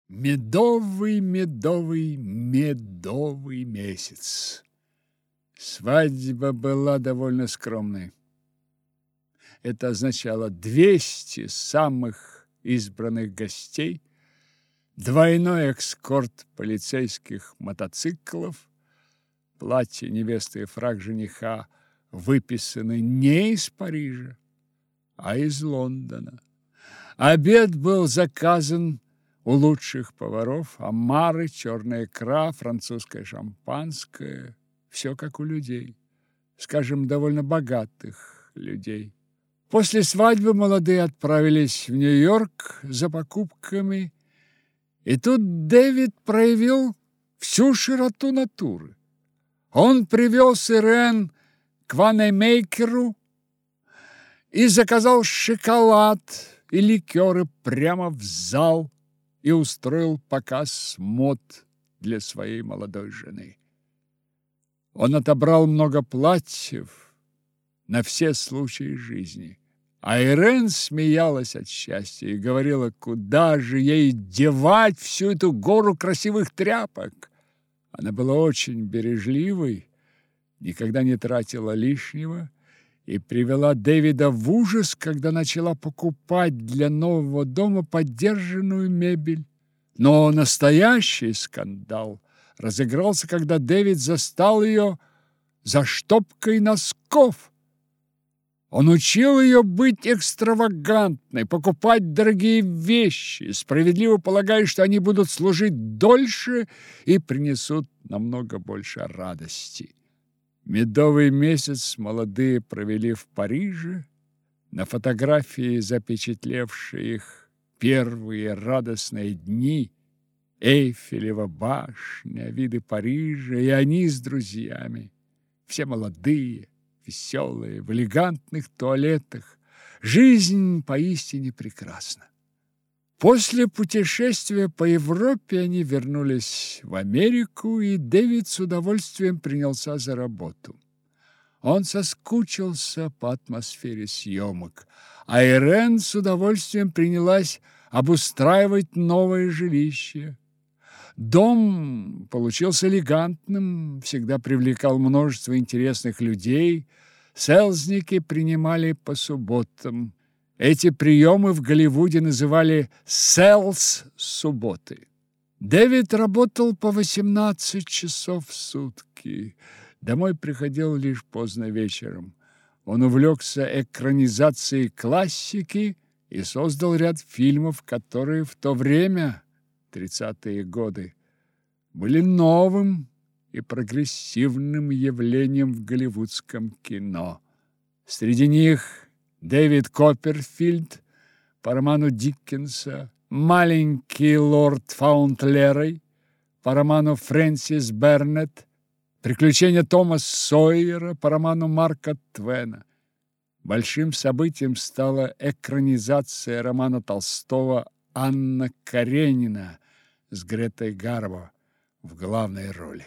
Медовый, медовый, медовый месяц. Свадьба была довольно скромной. Это означало 200 самых избранных гостей, двойной эскорт полицейских мотоциклов, платье невесты и фрак жениха выписаны не из Парижа, а из Лондона. Обед был заказан у лучших поваров: омары, черная икра, французское шампанское. Все как у людей, скажем, довольно богатых людей. После свадьбы молодые отправились в Нью-Йорк за покупками, и тут Дэвид проявил всю широту натуры. Он привез Ирен к ваннеймейкеру и заказал шоколад и ликеры прямо в зал и устроил показ мод для своей молодой жены. Он отобрал много платьев на все случаи жизни, а Ирен смеялась от счастья и говорила, куда же ей девать всю эту гору красивых тряпок. Она была очень бережливой, никогда не тратила лишнего и привела Дэвида в ужас, когда начала покупать для нового дома подержанную мебель. Но настоящий скандал разыгрался, когда Дэвид застал ее за штопкой носков. Он учил ее быть экстравагантной, покупать дорогие вещи, справедливо полагая, что они будут служить дольше и принесут намного больше радости. Медовый месяц молодые провели в Париже. На фотографии, запечатлевшей их первые радостные дни, Эйфелева башня, виды Парижа, и они с друзьями. Все молодые, веселые, в элегантных туалетах. Жизнь поистине прекрасна. После путешествия по Европе они вернулись в Америку, и Дэвид с удовольствием принялся за работу. Он соскучился по атмосфере съемок, а Ирен с удовольствием принялась обустраивать новое жилище. Дом получился элегантным, всегда привлекал множество интересных людей. Селзники принимали по субботам. Эти приемы в Голливуде называли «селс-субботы». Дэвид работал по 18 часов в сутки. Домой приходил лишь поздно вечером. Он увлекся экранизацией классики и создал ряд фильмов, которые в то время, 30-е годы, были новым и прогрессивным явлением в голливудском кино. Среди них Дэвид Копперфильд по роману Диккенса, «Маленький лорд Фаунтлерой» по роману Фрэнсис Бернетт, «Приключения Тома Сойера» по роману Марка Твена. Большим событием стала экранизация романа Толстого «Анна Каренина» с Гретой Гарбо в главной роли.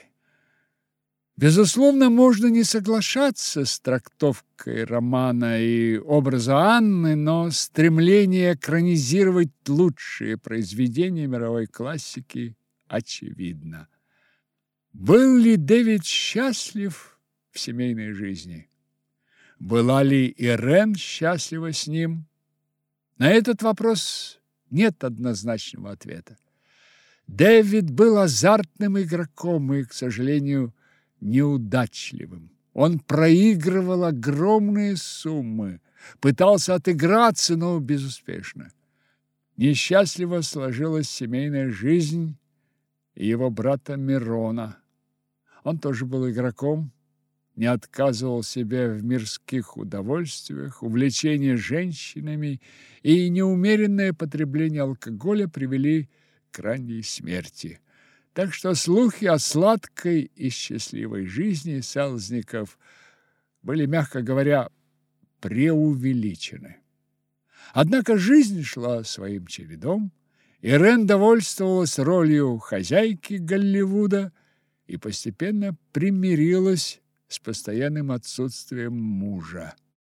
Безусловно, можно не соглашаться с трактовкой романа и образа Анны, но стремление экранизировать лучшие произведения мировой классики очевидно. Был ли Дэвид счастлив в семейной жизни? Была ли Ирен счастлива с ним? На этот вопрос нет однозначного ответа. Дэвид был азартным игроком и, к сожалению, неудачливым. Он проигрывал огромные суммы, пытался отыграться, но безуспешно. Несчастливо сложилась семейная жизнь его брата Мирона. Он тоже был игроком, не отказывал себе в мирских удовольствиях, увлечение женщинами и неумеренное потребление алкоголя привели к ранней смерти. Так что слухи о сладкой и счастливой жизни Селзников были, мягко говоря, преувеличены. Однако жизнь шла своим чередом. Ирен довольствовалась ролью хозяйки Голливуда и постепенно примирилась с постоянным отсутствием мужа.